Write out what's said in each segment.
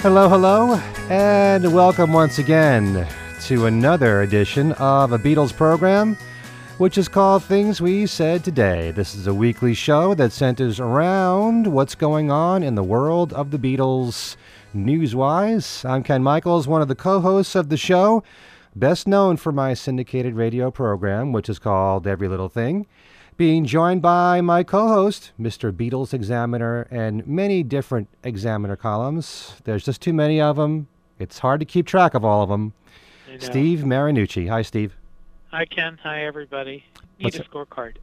Hello, hello, and welcome once again to another edition of a Beatles program, which is called Things We Said Today. This is a weekly show that centers around what's going on in the world of the Beatles news-wise. I'm Ken Michaels, one of the co-hosts of the show, best known for my syndicated radio program, which is called Every Little Thing, being joined by my co-host, Mr. Beatles Examiner, and many different Examiner columns. There's just too many of them. It's hard to keep track of all of them. Steve Marinucci. Hi, Steve. Hi, Ken. Hi, everybody. Need a scorecard.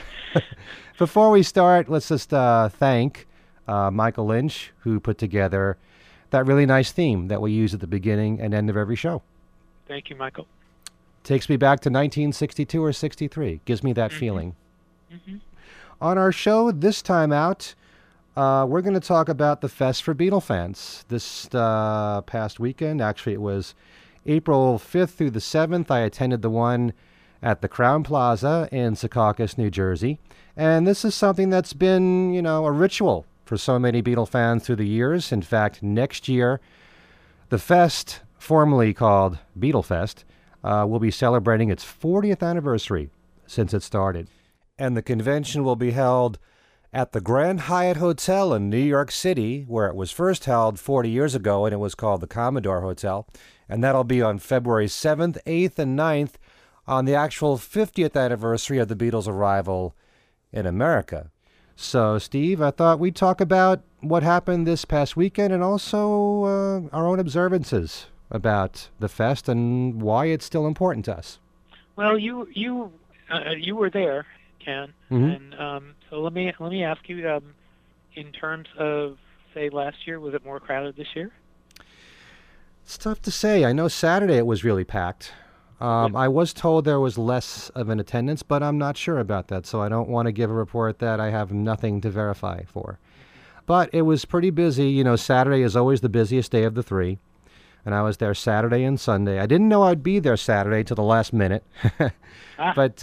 Before we start, let's just thank Michael Lynch, who put together that really nice theme that we use at the beginning and end of every show. Thank you, Michael. Takes me back to 1962 or 63. Gives me that feeling. Mm-hmm. On our show this time out, we're going to talk about the Fest for Beatle fans. This past weekend, actually it was April 5th through the 7th, I attended the one at the Crowne Plaza in Secaucus, New Jersey. And this is something that's been, a ritual for so many Beatle fans through the years. In fact, next year, the Fest, formerly called Beatle Fest, will be celebrating its 40th anniversary since it started. And the convention will be held at the Grand Hyatt Hotel in New York City, where it was first held 40 years ago, and it was called the Commodore Hotel. And that'll be on February 7th, 8th, and 9th on the actual 50th anniversary of the Beatles' arrival in America. So, Steve, I thought we'd talk about what happened this past weekend and also our own observances about the fest and why it's still important to us. Well, you were there, Ken, Mm-hmm. and so let me ask you, in terms of, say, last year, was it more crowded this year? It's tough to say. I know Saturday it was really packed. I was told there was less of an attendance, but I'm not sure about that, so I don't want to give a report that I have nothing to verify for. But it was pretty busy. Saturday is always the busiest day of the three, and I was there Saturday and Sunday. I didn't know I'd be there Saturday till the last minute, but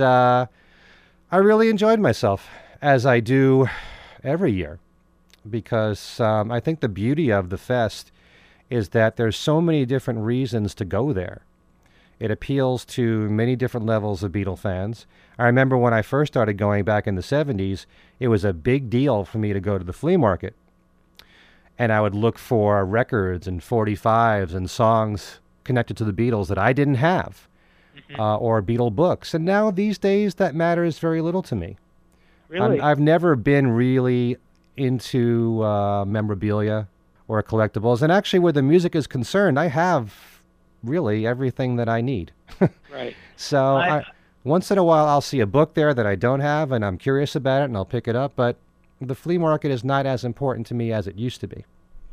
I really enjoyed myself, as I do every year, because I think the beauty of the fest is that there's so many different reasons to go there. It appeals to many different levels of Beatle fans. I remember when I first started going back in the 70s, it was a big deal for me to go to the flea market. And I would look for records and 45s and songs connected to the Beatles that I didn't have, or Beatle books. And now these days that matters very little to me. Really? I've never been really into memorabilia or collectibles. And actually, where the music is concerned, I have really everything that I need. Right. So once in a while, I'll see a book there that I don't have, and I'm curious about it, and I'll pick it up. But the flea market is not as important to me as it used to be.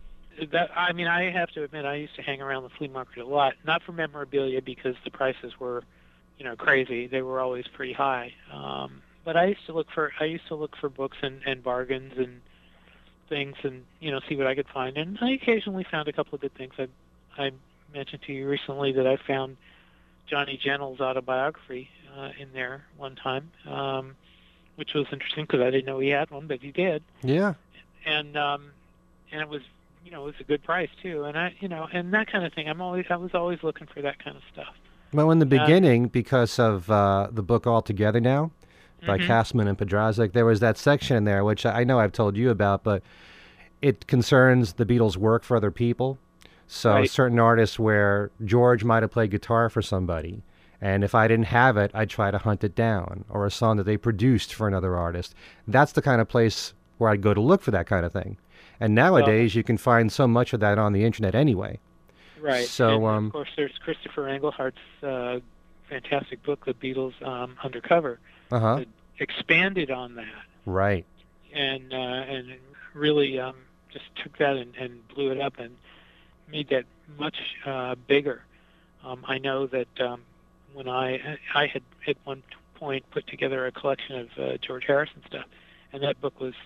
I have to admit, I used to hang around the flea market a lot, not for memorabilia because the prices were, crazy. They were always pretty high. But I used to look for books and bargains and things, and see what I could find. And I occasionally found a couple of good things. I mentioned to you recently that I found Johnny Gentle's autobiography in there one time, which was interesting because I didn't know he had one, but he did. Yeah. And it was it was a good price too, and and that kind of thing. I was always looking for that kind of stuff. Well, in the beginning, because of the book All Together Now by Kastman and Pedrazik, there was that section in there, which I know I've told you about, but it concerns the Beatles' work for other people. So certain artists where George might have played guitar for somebody, and if I didn't have it, I'd try to hunt it down, or a song that they produced for another artist. That's the kind of place where I'd go to look for that kind of thing. And nowadays, you can find so much of that on the internet anyway. Right. So, and of course, there's Christopher Englehart's fantastic book, The Beatles Undercover, that expanded on that. Right. And really just took that and blew it up and made that much bigger. I know that when I had at one point put together a collection of George Harrison stuff, and that book was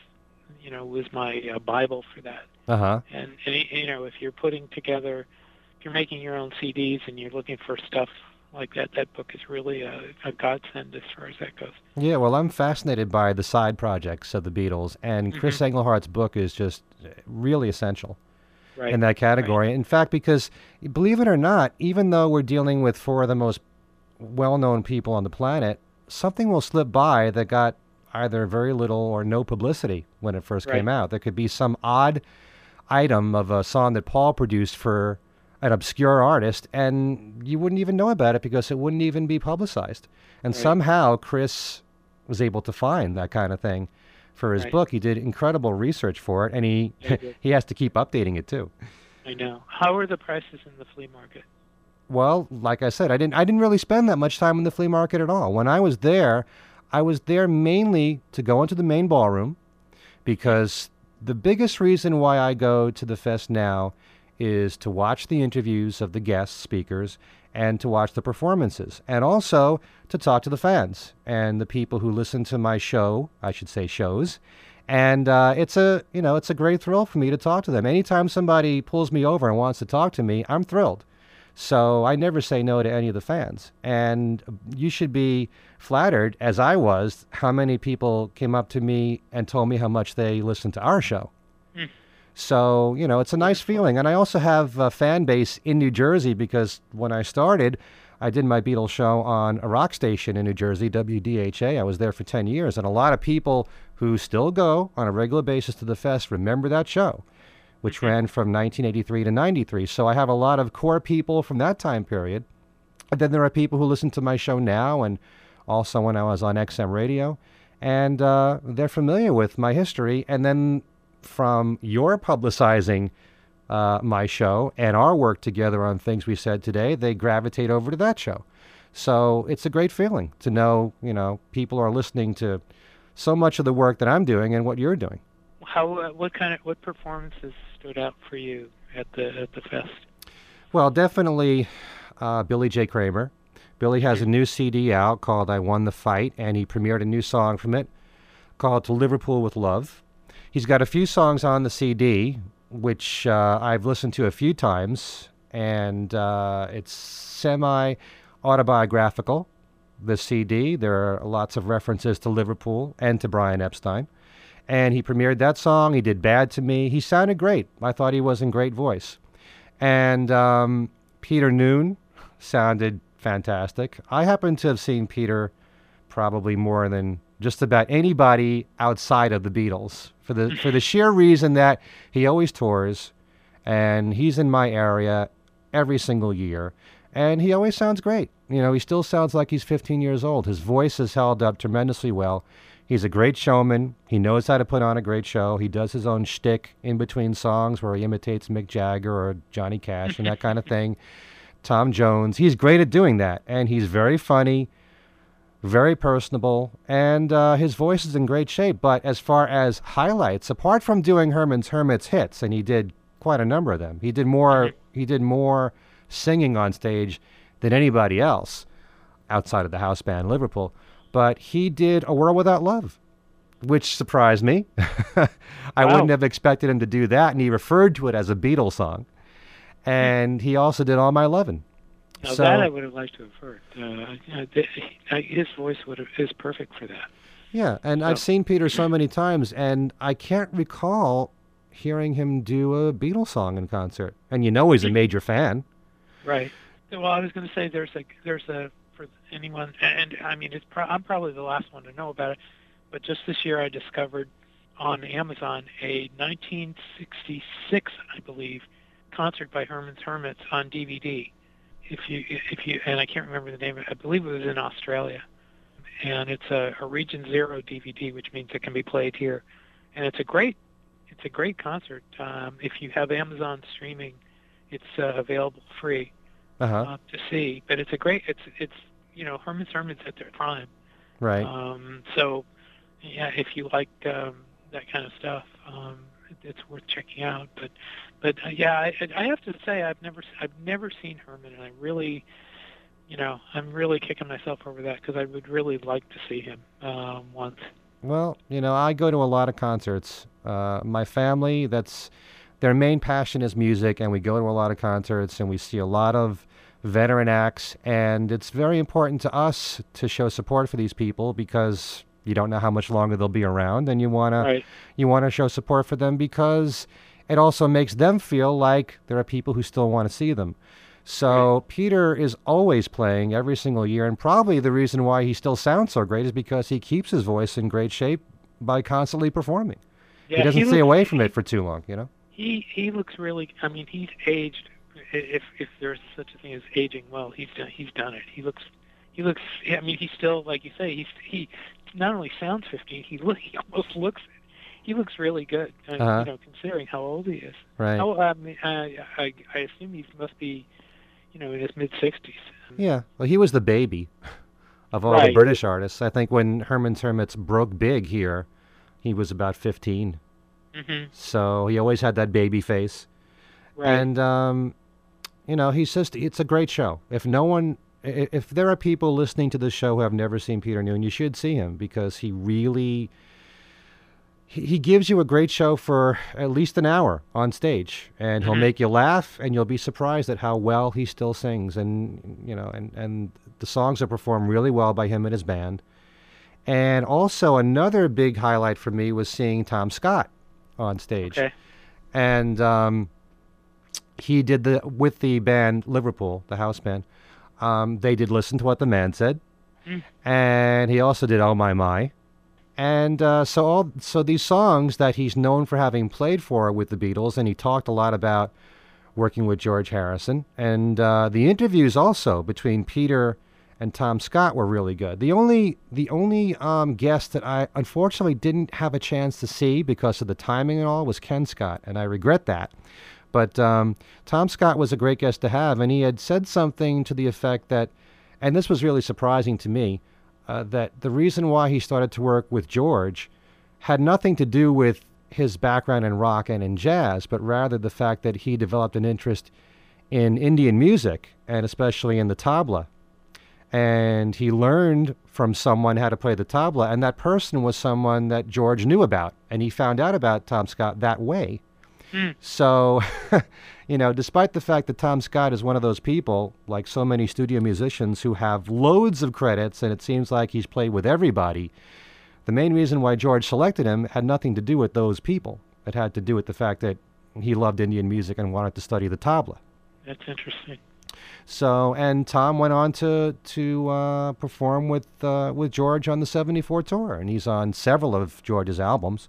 my Bible for that. And if you're putting together, if you're making your own CDs and you're looking for stuff like that, that book is really a godsend as far as that goes. Yeah, well, I'm fascinated by the side projects of the Beatles, and Chris Englehart's book is just really essential. Right. in that category. Right. In fact, because believe it or not, even though we're dealing with four of the most well-known people on the planet, something will slip by that got either very little or no publicity when it first Right. came out. There could be some odd item of a song that Paul produced for an obscure artist, and you wouldn't even know about it because it wouldn't even be publicized. And Right. somehow Chris was able to find that kind of thing for his Right. book. He did incredible research for it, and he Yeah, he did. he has to keep updating it too. I know. How are the prices in the flea market? Well, like I said, I didn't really spend that much time in the flea market at all. When I was there mainly to go into the main ballroom, because the biggest reason why I go to the fest now is to watch the interviews of the guest speakers and to watch the performances, and also to talk to the fans and the people who listen to my show, I should say shows. And it's a great thrill for me to talk to them. Anytime somebody pulls me over and wants to talk to me, I'm thrilled. So I never say no to any of the fans. And you should be flattered, as I was, how many people came up to me and told me how much they listened to our show. Mm. So, it's a nice feeling. And I also have a fan base in New Jersey because when I started, I did my Beatles show on a rock station in New Jersey, WDHA. I was there for 10 years. And a lot of people who still go on a regular basis to the fest remember that show, which ran from 1983 to 93. So I have a lot of core people from that time period. And then there are people who listen to my show now and also when I was on XM radio. And they're familiar with my history. And then from your publicizing my show and our work together on things we said today, they gravitate over to that show. So it's a great feeling to know, people are listening to so much of the work that I'm doing and what you're doing. What performances stood out for you at the fest? Well, definitely Billy J. Kramer. Billy has a new CD out called I Won the Fight, and he premiered a new song from it called To Liverpool with Love. He's got a few songs on the CD, which I've listened to a few times, and it's semi-autobiographical, the CD. There are lots of references to Liverpool and to Brian Epstein. And he premiered that song. He did Bad to Me. He sounded great. I thought he was in great voice. And Peter Noone sounded fantastic. I happen to have seen Peter probably more than just about anybody outside of the Beatles for the sheer reason that he always tours, and he's in my area every single year, and he always sounds great. He still sounds like he's 15 years old. His voice has held up tremendously well. He's a great showman. He knows how to put on a great show. He does his own shtick in between songs where he imitates Mick Jagger or Johnny Cash and that kind of thing. Tom Jones. He's great at doing that, and he's very funny, very personable, and his voice is in great shape. But as far as highlights, apart from doing Herman's Hermits hits, and he did quite a number of them, he did more singing on stage than anybody else outside of the house band Liverpool. But he did A World Without Love, which surprised me. I Wow. wouldn't have expected him to do that, and he referred to it as a Beatles song. And he also did All My Lovin'. Now that I would have liked to have heard. His voice is perfect for that. Yeah, and I've seen Peter so many times, and I can't recall hearing him do a Beatles song in concert. And he's a major fan. Right. Well, I was going to say there's a for anyone, and I mean I'm probably the last one to know about it, but just this year I discovered on Amazon a 1966, I believe, concert by Herman's Hermits on DVD. If you and I can't remember the name of it, I believe it was in Australia, and it's a Region Zero DVD, which means it can be played here, and it's a great concert. If you have Amazon streaming, it's available free to see. But it's Herman's Hermits at their prime. Right. So yeah, if you like that kind of stuff, it's worth checking out. But yeah, I have to say I've never seen Herman, and I really, I'm really kicking myself over that because I would really like to see him once. Well, I go to a lot of concerts. My family, their main passion is music, and we go to a lot of concerts, and we see a lot of veteran acts, and it's very important to us to show support for these people because you don't know how much longer they'll be around, and you want to show support for them because it also makes them feel like there are people who still want to see them. So Peter is always playing every single year, and probably the reason why he still sounds so great is because he keeps his voice in great shape by constantly performing. Yeah, he doesn't stay away from it for too long, you know? He looks really. I mean, he's aged. If there's such a thing as aging well, he's done it. He looks. I mean, he's still, like you say. He not only sounds 15. He almost looks. He looks really good. And, considering how old he is. Right. I assume he must be, in his mid-60s. Yeah. Well, he was the baby of all the British artists. I think when Herman's Hermits broke big here, he was about 15. Mm-hmm. So he always had that baby face. Right. And, it's a great show. If there are people listening to this show who have never seen Peter Noone, you should see him because he really, he gives you a great show for at least an hour on stage. And he'll make you laugh, and you'll be surprised at how well he still sings. And, and the songs are performed really well by him and his band. And also another big highlight for me was seeing Tom Scott on stage. Okay. And he did with the band Liverpool, the house band. They did Listen to What the Man Said. And he also did Oh My My. And so these songs that he's known for having played for with the Beatles, and he talked a lot about working with George Harrison. And the interviews also between Peter and Tom Scott were really good. The only guest that I unfortunately didn't have a chance to see because of the timing and all was Ken Scott, and I regret that. But Tom Scott was a great guest to have, and he had said something to the effect that, and this was really surprising to me, that the reason why he started to work with George had nothing to do with his background in rock and in jazz, but rather the fact that he developed an interest in Indian music, and especially in the tabla. And he learned from someone how to play the tabla, and that person was someone that George knew about, and he found out about Tom Scott that way. So, despite the fact that Tom Scott is one of those people, like so many studio musicians who have loads of credits, and it seems like he's played with everybody, the main reason why George selected him had nothing to do with those people. It had to do with the fact that he loved Indian music and wanted to study the tabla. That's interesting. So, and Tom went on to perform with George on the '74 tour, and he's on several of George's albums,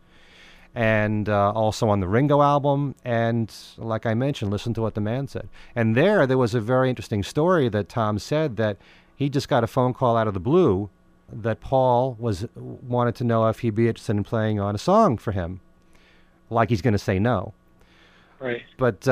and also on the Ringo album, and like I mentioned, Listen to What the Man Said. And there was a very interesting story that Tom said that he just got a phone call out of the blue that Paul wanted to know if he'd be interested in playing on a song for him, like he's going to say no. Right. But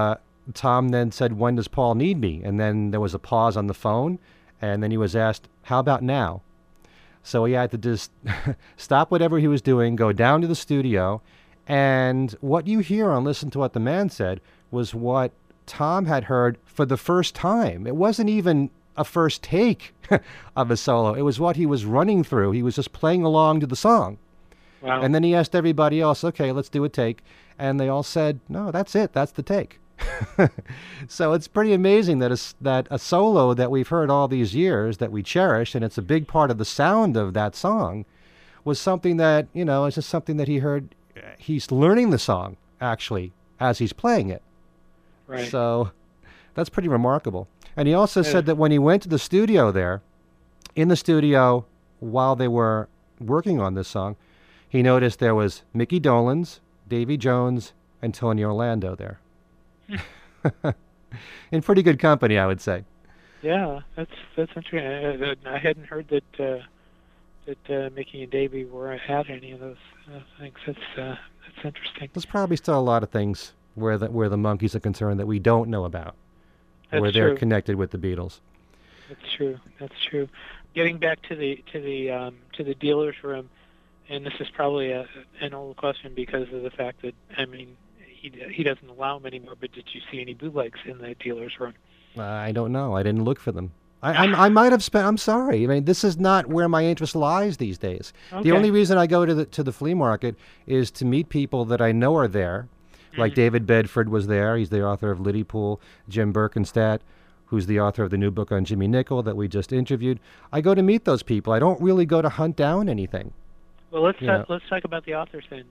Tom then said, "When does Paul need me?" And then there was a pause on the phone, and then he was asked, "How about now?" So he had to just stop whatever he was doing, go down to the studio, and what you hear on Listen to What the Man Said was what Tom had heard for the first time. It wasn't even a first take of a solo. It was what he was running through. He was just playing along to the song. Wow. And then he asked everybody else, "Okay, let's do a take." And they all said, "No, that's it. That's the take." So it's pretty amazing that a solo that we've heard all these years, that we cherish, and it's a big part of the sound of that song, was something that, it's just something that he heard. He's learning the song, actually, as he's playing it. Right. So that's pretty remarkable. And he also said that when he went to the studio there, in the studio, while they were working on this song, he noticed there was Mickey Dolenz, Davy Jones, and Tony Orlando there. In pretty good company, I would say. Yeah, that's interesting. I hadn't heard that Mickey and Davy were at any of those things. That's interesting. There's probably still a lot of things where the Monkees are concerned that we don't know about, where they're connected with the Beatles. That's true. Getting back to the dealer's room, and this is probably an old question because of the fact that he doesn't allow them anymore. But did you see any bootlegs in the dealer's room? I don't know. I didn't look for them. I might have spent. I'm sorry. This is not where my interest lies these days. Okay. The only reason I go to the flea market is to meet people that I know are there. Like David Bedford was there. He's the author of Liddy Pool. Jim Birkenstadt, who's the author of the new book on Jimmy Nicol that we just interviewed. I go to meet those people. I don't really go to hunt down anything. Well, let's You know. let's talk about the authors then.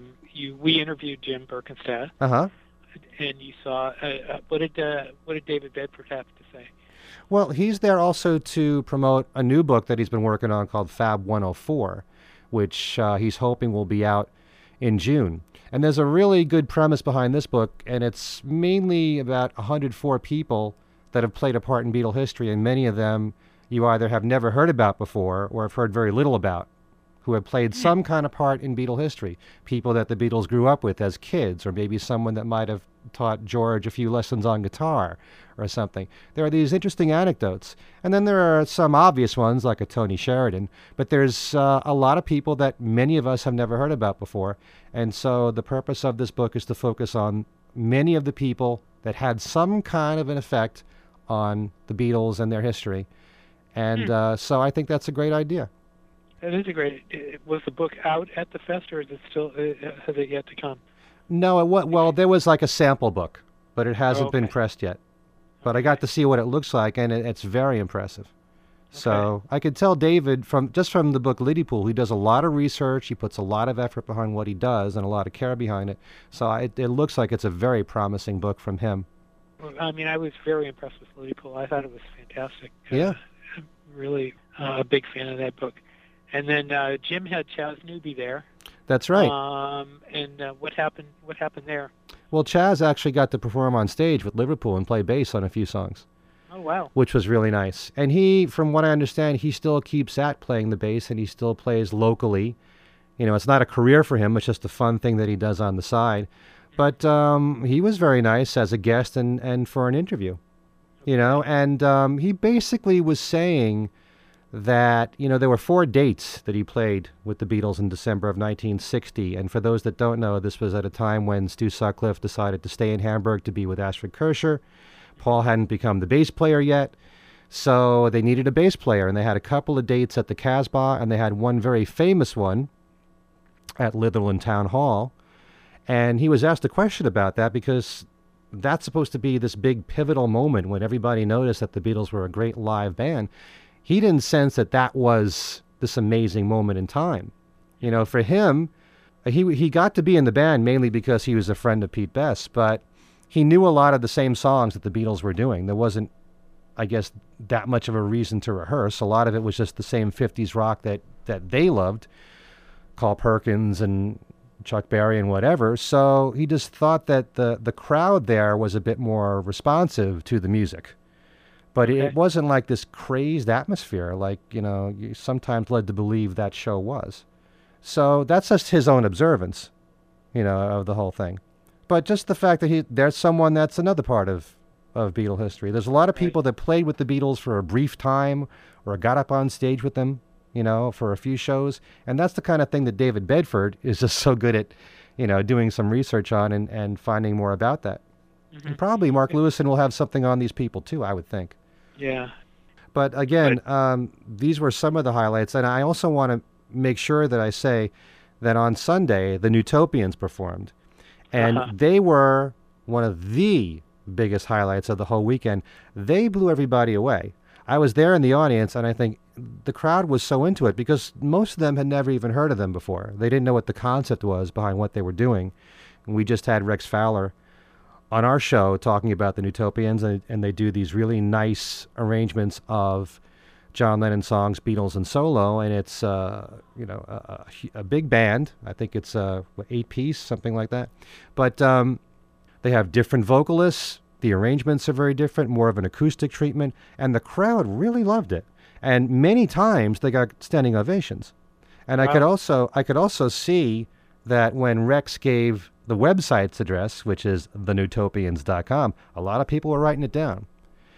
We interviewed Jim Berkenstadt, Uh-huh. and you saw what did David Bedford have to say? Well, he's there also to promote a new book that he's been working on called Fab 104, which he's hoping will be out in June. And there's a really good premise behind this book, and it's mainly about 104 people that have played a part in Beatle history, and many of them you either have never heard about before or have heard very little about, who have played some kind of part in Beatle history. People that the Beatles grew up with as kids, or maybe someone that might have taught George a few lessons on guitar or something. There are these interesting anecdotes. And then there are some obvious ones, like a Tony Sheridan. But there's a lot of people that many of us have never heard about before. And so the purpose of this book is to focus on many of the people that had some kind of an effect on the Beatles and their history. And so I think that's a great idea. That is a great. Was the book out at the fest, or is it still? Has it yet to come? No, well, there was like a sample book, but it hasn't been Okay. pressed yet. But I got to see what it looks like, and it's very impressive. So I could tell David from the book Liverpool, he does a lot of research, he puts a lot of effort behind what he does, and a lot of care behind it. So it looks like it's a very promising book from him. Well, I mean, I was very impressed with Liverpool. I thought it was fantastic. Yeah. I'm really a big fan of that book. And then Jim had Chaz Newby there. That's right. And what happened? What happened there? Well, Chaz actually got to perform on stage with Liverpool and play bass on a few songs, Oh wow! which was really nice. And he, from what I understand, he still keeps at playing the bass, and he still plays locally. You know, it's not a career for him; it's just a fun thing that he does on the side. But he was very nice as a guest and for an interview. You know, and he basically was saying that, you know, there were 4 dates that he played with the Beatles in December of 1960. And for those that don't know, this was at a time when Stu Sutcliffe decided to stay in Hamburg to be with Astrid Kircher. Paul hadn't become the bass player yet, so they needed a bass player. And they had a couple of dates at the Casbah, and they had one very famous one at Litherland Town Hall. And he was asked a question about that because that's supposed to be this big pivotal moment when everybody noticed that the Beatles were a great live band. He didn't sense that that was this amazing moment in time. You know, for him, he got to be in the band mainly because he was a friend of Pete Best, but he knew a lot of the same songs that the Beatles were doing. There wasn't, I guess, that much of a reason to rehearse. A lot of it was just the same 50s rock that they loved, Carl Perkins and Chuck Berry and whatever. So he just thought that the crowd there was a bit more responsive to the music. But Okay. it wasn't like this crazed atmosphere like, you know, you sometimes led to believe that show was. So that's just his own observance, you know, of the whole thing. But just the fact that there's someone that's another part of Beatle history. There's a lot of people that played with the Beatles for a brief time or got up on stage with them, you know, for a few shows. And that's the kind of thing that David Bedford is just so good at, you know, doing some research on and finding more about that. And probably Mark Lewison will have something on these people too, I would think. Yeah. But again, these were some of the highlights. And I also want to make sure that I say that on Sunday, the Newtopians performed. And they were one of the biggest highlights of the whole weekend. They blew everybody away. I was there in the audience, and I think the crowd was so into it because most of them had never even heard of them before. They didn't know what the concept was behind what they were doing. And we just had Rex Fowler on our show talking about the Newtopians, and they do these really nice arrangements of John Lennon songs, Beatles and solo, and it's you know, a big band. I think it's 8-piece, something like that. But they have different vocalists. The arrangements are very different, more of an acoustic treatment, and the crowd really loved it. And many times they got standing ovations. And I could also see that when Rex gave the website's address, which is thenewtopians.com, a lot of people were writing it down.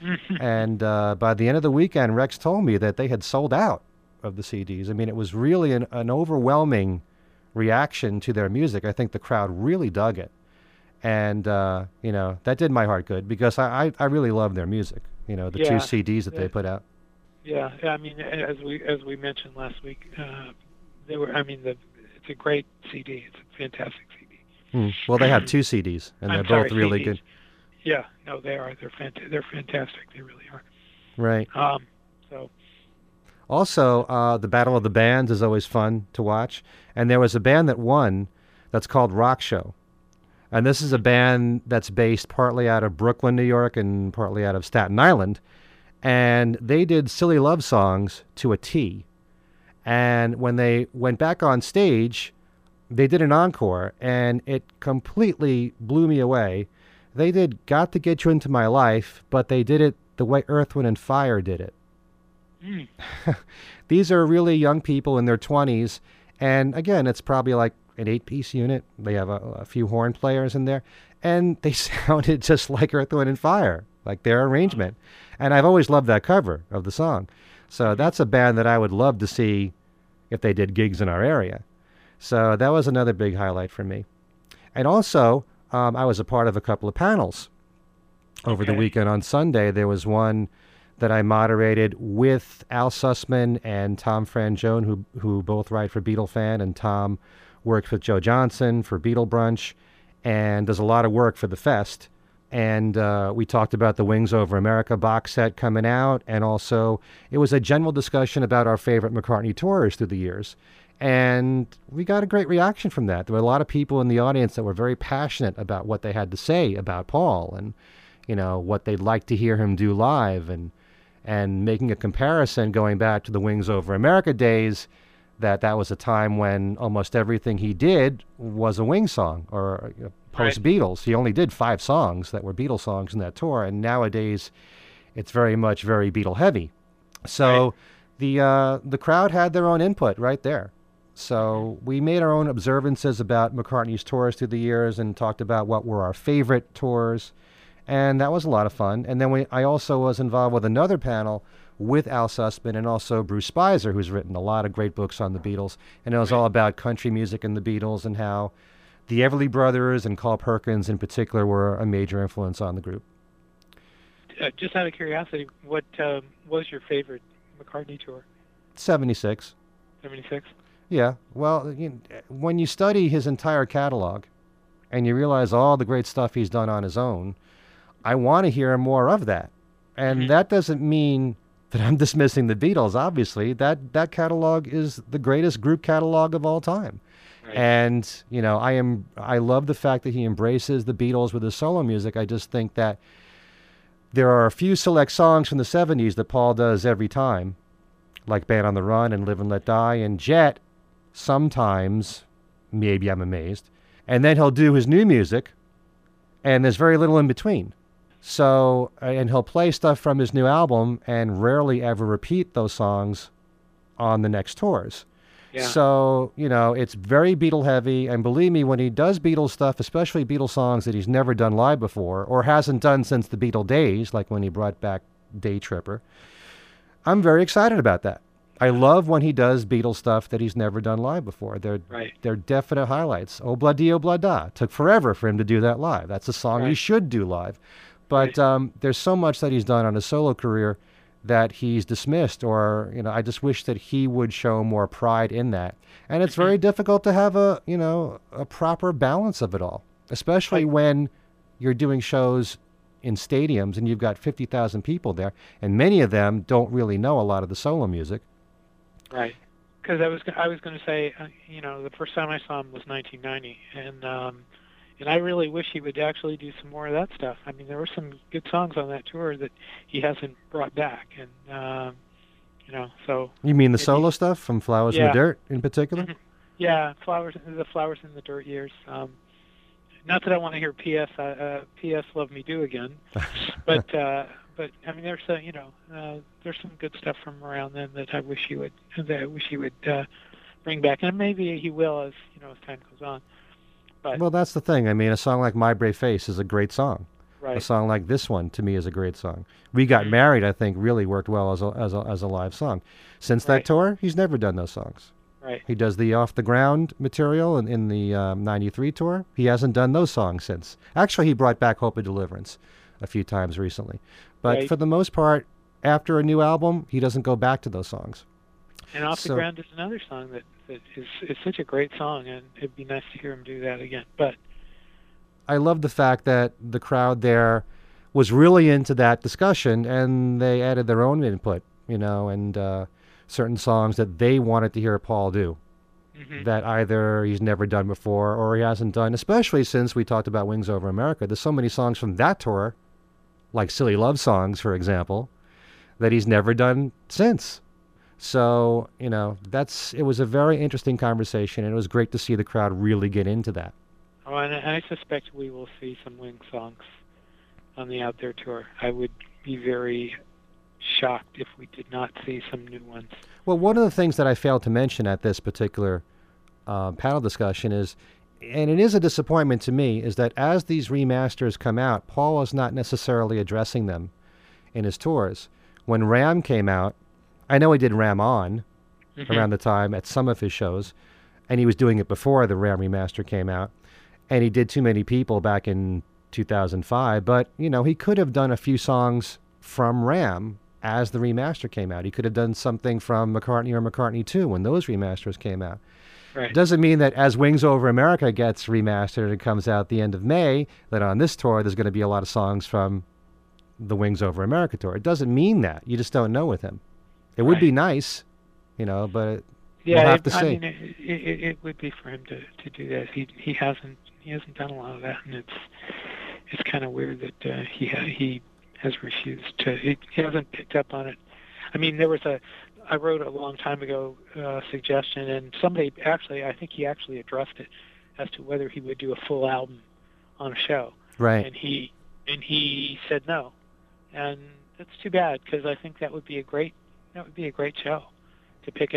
And by the end of the weekend, Rex told me that they had sold out of the CDs. I mean, it was really an overwhelming reaction to their music. I think the crowd really dug it. And, you know, that did my heart good because I really love their music, you know, the 2 CDs that they put out. Yeah. I mean, as we mentioned last week, they were. I mean, it's a great CD. It's a fantastic CD. Well, they have 2 CDs, and they're both really CDs. good. Yeah, no, they are. They're fantastic. They really are. Right. So. Also, the Battle of the Bands is always fun to watch. And there was a band that won that's called Rock Show. And this is a band that's based partly out of Brooklyn, New York, and partly out of Staten Island. And they did Silly Love Songs to a T. And when they went back on stage, they did an encore, and it completely blew me away. They did Got to Get You Into My Life, but they did it the way Earth, Wind, and Fire did it. Mm. These are really young people in their 20s, and again, it's probably like an 8-piece unit. They have a few horn players in there, and they sounded just like Earth, Wind, and Fire, like their arrangement. And I've always loved that cover of the song. So that's a band that I would love to see if they did gigs in our area. So that was another big highlight for me. And also, I was a part of a couple of panels over the weekend. On Sunday, there was one that I moderated with Al Sussman and Tom Frangione, who both write for Beatle Fan, and Tom works with Joe Johnson for Beatle Brunch, and does a lot of work for the fest. And we talked about the Wings Over America box set coming out, and also it was a general discussion about our favorite McCartney tours through the years. And we got a great reaction from that. There were a lot of people in the audience that were very passionate about what they had to say about Paul, and what they'd like to hear him do live, and making a comparison going back to the Wings Over America days, that was a time when almost everything he did was a Wings song, or post-Beatles. He only did 5 songs that were Beatles songs in that tour, and nowadays it's very much very Beatle heavy. So the crowd had their own input right there. So we made our own observances about McCartney's tours through the years and talked about what were our favorite tours, and that was a lot of fun. And then I also was involved with another panel with Al Sussman and also Bruce Spicer, who's written a lot of great books on the Beatles, and it was all about country music and the Beatles, and how the Everly Brothers and Carl Perkins in particular were a major influence on the group. Just out of curiosity, what was your favorite McCartney tour? 76. 76? Yeah. Well, when you study his entire catalog and you realize all the great stuff he's done on his own, I want to hear more of that. And that doesn't mean that I'm dismissing the Beatles, obviously. That catalog is the greatest group catalog of all time. Right. And, I love the fact that he embraces the Beatles with his solo music. I just think that there are a few select songs from the 70s that Paul does every time, like Band on the Run and Live and Let Die, and Jet, sometimes, maybe I'm amazed. And then he'll do his new music, and there's very little in between. So, and he'll play stuff from his new album and rarely ever repeat those songs on the next tours. Yeah. So, it's very Beatle heavy, and believe me, when he does Beatles stuff, especially Beatles songs that he's never done live before, or hasn't done since the Beatle days, like when he brought back Day Tripper, I'm very excited about that. I love when he does Beatles stuff that he's never done live before. They're definite highlights. Oh, Blah Dee, Oh, Blah Da. Took forever for him to do that live. That's a song he should do live. But there's so much that he's done on his solo career that he's dismissed, or, I just wish that he would show more pride in that. And it's very difficult to have a proper balance of it all, especially when you're doing shows in stadiums and you've got 50,000 people there, and many of them don't really know a lot of the solo music. Right. Because I was going to say, the first time I saw him was 1990, and I really wish he would actually do some more of that stuff. I mean, there were some good songs on that tour that he hasn't brought back, and so. You mean the solo stuff from Flowers in the Dirt, in particular? Mm-hmm. Yeah, the Flowers in the Dirt years. Not that I want to hear P.S. P.S. Love Me Do Again, but I mean, there's some good stuff from around then that I wish he would bring back, and maybe he will as time goes on. But, well, that's the thing. I mean, a song like My Brave Face is a great song. Right. A song like this one, to me, is a great song. We Got Married, I think, really worked well as a live song. Since that tour, he's never done those songs. Right. He does the Off the Ground material in the 93 tour. He hasn't done those songs since. Actually, he brought back Hope of Deliverance a few times recently. But for the most part, after a new album, he doesn't go back to those songs. And Off the Ground is another song that is such a great song, and it'd be nice to hear him do that again. But I love the fact that the crowd there was really into that discussion, and they added their own input, and certain songs that they wanted to hear Paul do that either he's never done before or he hasn't done, especially since we talked about Wings Over America. There's so many songs from that tour, like Silly Love Songs, for example, that he's never done since. So, it was a very interesting conversation, and it was great to see the crowd really get into that. Oh, and I suspect we will see some Wings songs on the Out There tour. I would be very shocked if we did not see some new ones. Well, one of the things that I failed to mention at this particular panel discussion is, and it is a disappointment to me, is that as these remasters come out, Paul is not necessarily addressing them in his tours. When Ram came out, I know he did Ram On around the time at some of his shows, and he was doing it before the Ram remaster came out, and he did Too Many People back in 2005, but, he could have done a few songs from Ram as the remaster came out. He could have done something from McCartney or McCartney 2 when those remasters came out. Right. Doesn't mean that as Wings Over America gets remastered and comes out the end of May, that on this tour there's going to be a lot of songs from the Wings Over America tour. It doesn't mean that. You just don't know with him. It would be nice, but we'll have to see. It would be for him to do that. He hasn't done a lot of that, and it's kind of weird that he has refused to. He hasn't picked up on it. I mean, I wrote a long time ago suggestion, and somebody I think he actually addressed it as to whether he would do a full album on a show. Right. And he said no, and that's too bad, because I think that would be a great show to pick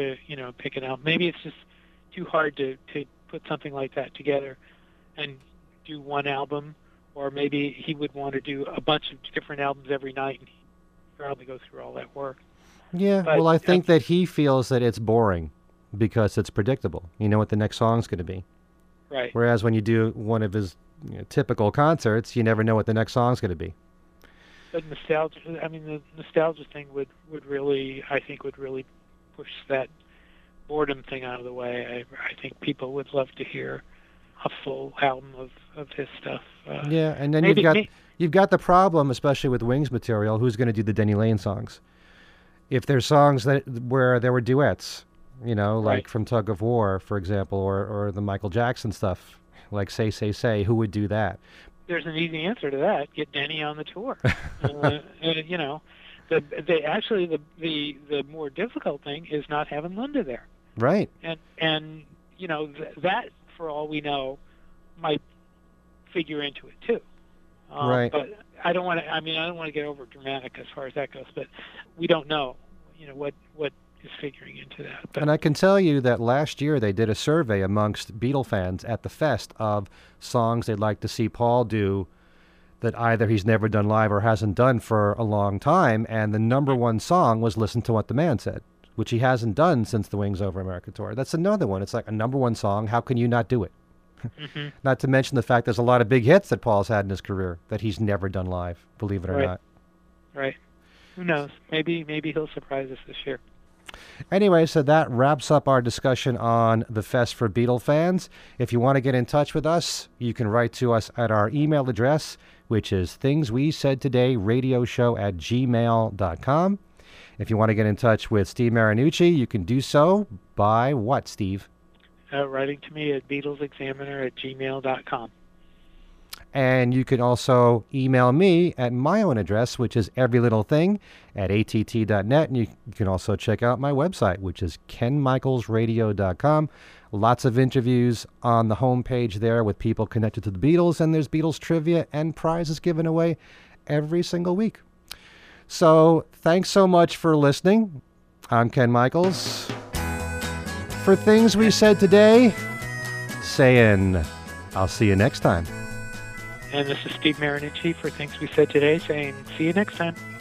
an album. Maybe it's just too hard to put something like that together and do one album, or maybe he would want to do a bunch of different albums every night, and he'd probably go through all that work. Yeah, but, I think that he feels that it's boring because it's predictable. You know what the next song's going to be. Right. Whereas when you do one of his typical concerts, you never know what the next song's going to be. But the nostalgia thing would really push that boredom thing out of the way. I think people would love to hear a full album of his stuff. Yeah, and then maybe, you've got the problem, especially with Wings material, who's going to do the Denny Lane songs? If there's songs where there were duets, like from Tug of War, for example, or the Michael Jackson stuff, like Say, Say, Say, who would do that? There's an easy answer to that. Get Denny on the tour. The more difficult thing is not having Linda there. Right. And that, for all we know, might figure into it too. Right. But I don't want to get over dramatic as far as that goes. But we don't know. What is figuring into that. But, and I can tell you that last year they did a survey amongst Beatle fans at the Fest of songs they'd like to see Paul do that either he's never done live or hasn't done for a long time, and the number one song was Listen to What the Man Said, which he hasn't done since the Wings Over America tour. That's another one. It's like a number one song. How can you not do it? Not to mention the fact there's a lot of big hits that Paul's had in his career that he's never done live, believe it or not. Right. Who knows? Maybe he'll surprise us this year. Anyway, so that wraps up our discussion on the Fest for Beatle fans. If you want to get in touch with us, you can write to us at our email address, which is thingswesaidtodayradioshow@gmail.com. If you want to get in touch with Steve Marinucci, you can do so by what, Steve? Writing to me at BeatlesExaminer@gmail.com. And you can also email me at my own address, which is everylittlething@att.net. And you can also check out my website, which is kenmichaelsradio.com. Lots of interviews on the homepage there with people connected to the Beatles. And there's Beatles trivia and prizes given away every single week. So thanks so much for listening. I'm Ken Michaels. For Things We Said Today, saying I'll see you next time. And this is Steve Marinucci for Things We Said Today, saying see you next time.